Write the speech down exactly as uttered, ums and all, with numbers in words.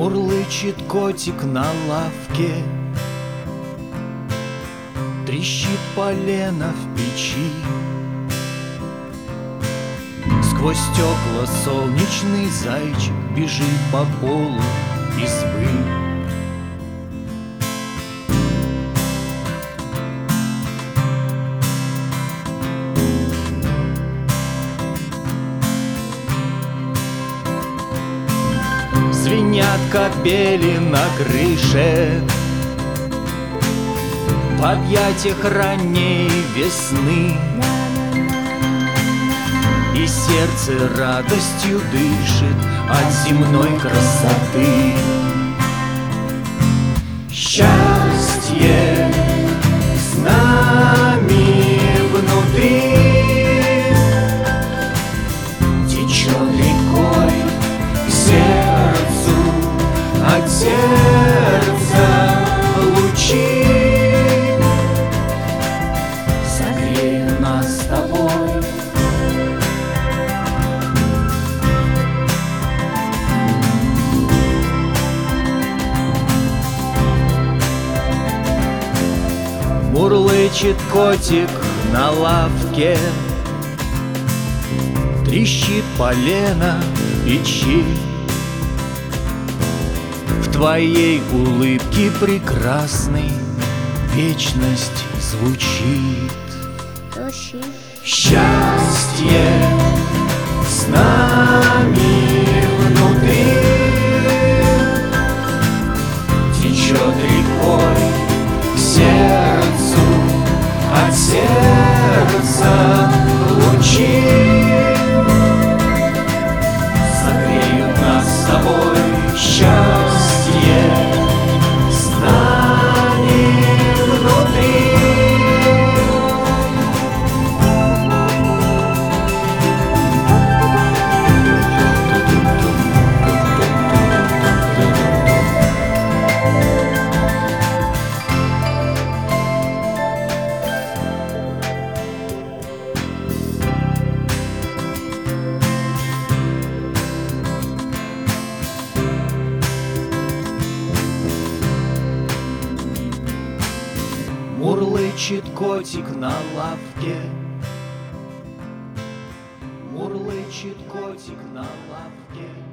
Мурлычет котик на лавке, трещит полено в печи. Сквозь стекла солнечный зайчик бежит по полу избы. Звенят капели на крыше в объятиях ранней весны, и сердце радостью дышит от земной красоты. Счастье с нами внутри течет рекой к сердцу, от сердца лучи согреют нас с тобой. Мурлычет котик на лавке, трещит полено в печи. В твоей улыбке прекрасной вечность звучит. Счастье с нами внутри течет рекой к сердцу, от сердца лучи согреют нас с тобой. Счастье с нами внутри. Мурлычет котик на лавке, мурлычет котик на лавке.